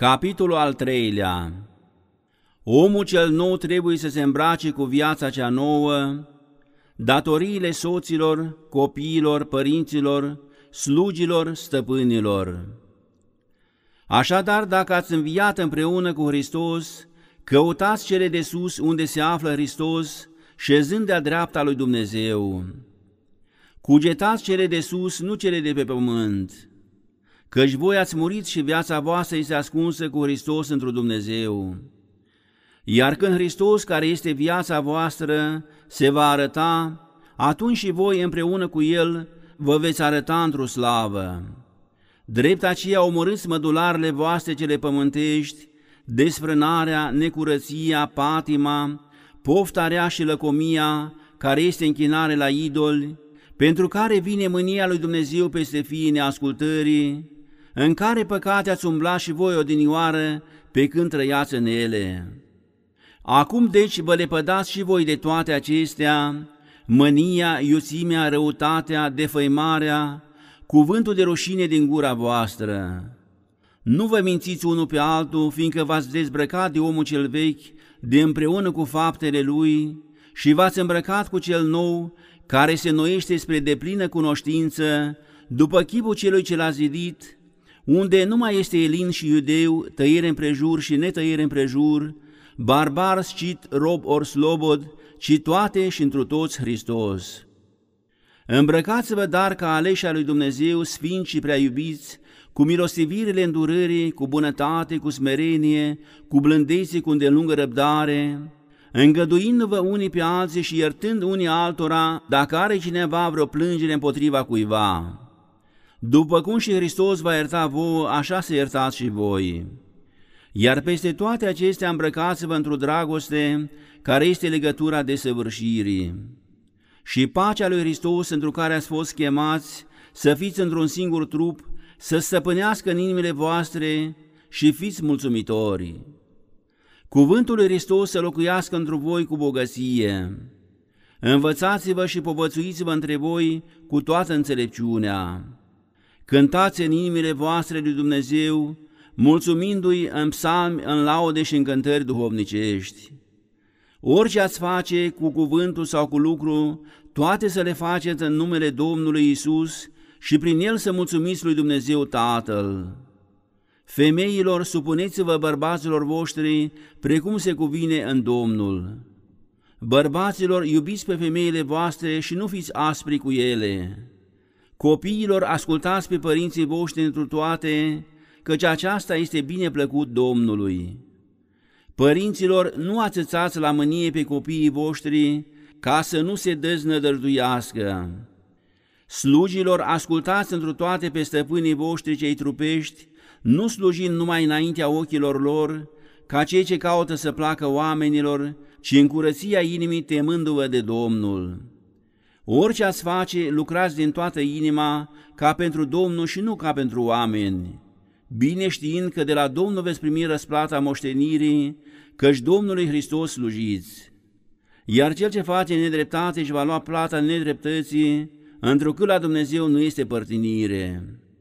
Capitolul al 3-lea. Omul cel nou trebuie să se îmbrace cu viața cea nouă, datoriile soților, copiilor, părinților, slugilor, stăpânilor. Așadar, dacă ați înviat împreună cu Hristos, căutați cele de sus unde se află Hristos, șezând de-a dreapta lui Dumnezeu. Cugetați cele de sus, nu cele de pe pământ, căci voi ați murit și viața voastră este ascunsă cu Hristos într Dumnezeu. Iar când Hristos, care este viața voastră, se va arăta, atunci și voi împreună cu El vă veți arăta într-o slavă. Drept aceea omorâți mădularele voastre cele pământești, desfrânarea, necurăția, patima, pofta rea și lăcomia, care este închinare la idoli, pentru care vine mânia lui Dumnezeu peste fiii neascultării, în care păcate ați umblat și voi odinioară pe când trăiați în ele. Acum deci vă lepădați și voi de toate acestea, mânia, iuțimea, răutatea, defăimarea, cuvântul de rușine din gura voastră. Nu vă mințiți unul pe altul, fiindcă v-ați dezbrăcat de omul cel vechi, de împreună cu faptele lui, și v-ați îmbrăcat cu cel nou, care se noiește spre deplină cunoștință, după chipul celui ce l-a zidit, unde nu mai este elin și iudeu, tăiere împrejur și netăiere împrejur, barbar, scit, rob ori slobod, ci toate și întru toți Hristos. Îmbrăcați-vă dar ca aleși al lui Dumnezeu, sfinți și prea iubiți, cu milostivirile îndurării, cu bunătate, cu smerenie, cu blândețe, cu îndelungă răbdare, îngăduindu-vă unii pe alții și iertând unii altora, dacă are cineva vreo plângere împotriva cuiva. După cum și Hristos va ierta vouă, așa să iertați și voi. Iar peste toate acestea îmbrăcați-vă într-o dragoste, care este legătura desăvârșirii. Și pacea lui Hristos, într care ați fost chemați, să fiți într-un singur trup, să stăpânească în inimile voastre și fiți mulțumitori. Cuvântul lui Hristos să locuiască într voi cu bogăție. Învățați-vă și povățuiți-vă între voi cu toată înțelepciunea. Cântați în inimile voastre lui Dumnezeu, mulțumindu-i în psalmi, în laude și în cântări duhovnicești. Orice ați face cu cuvântul sau cu lucru, toate să le faceți în numele Domnului Iisus și prin El să mulțumiți lui Dumnezeu Tatăl. Femeilor, supuneți-vă bărbaților voștri, precum se cuvine în Domnul. Bărbaților, iubiți pe femeile voastre și nu fiți aspri cu ele. Copiilor, ascultați pe părinții voștri întru toate, căci aceasta este bine plăcut Domnului. Părinților, nu ațățați la mânie pe copiii voștri, ca să nu se deznădăjduiască. Slugilor, ascultați întru toate pe stăpânii voștri cei trupești, nu slujind numai înaintea ochilor lor, ca cei ce caută să placă oamenilor, ci în curăția inimii temându-vă de Domnul. Orice ați face, lucrați din toată inima, ca pentru Domnul și nu ca pentru oameni, bine știind că de la Domnul veți primi răsplata moștenirii, căci Domnului Hristos slujiți. Iar cel ce face nedreptate își va lua plata nedreptății, întrucât la Dumnezeu nu este părtinire.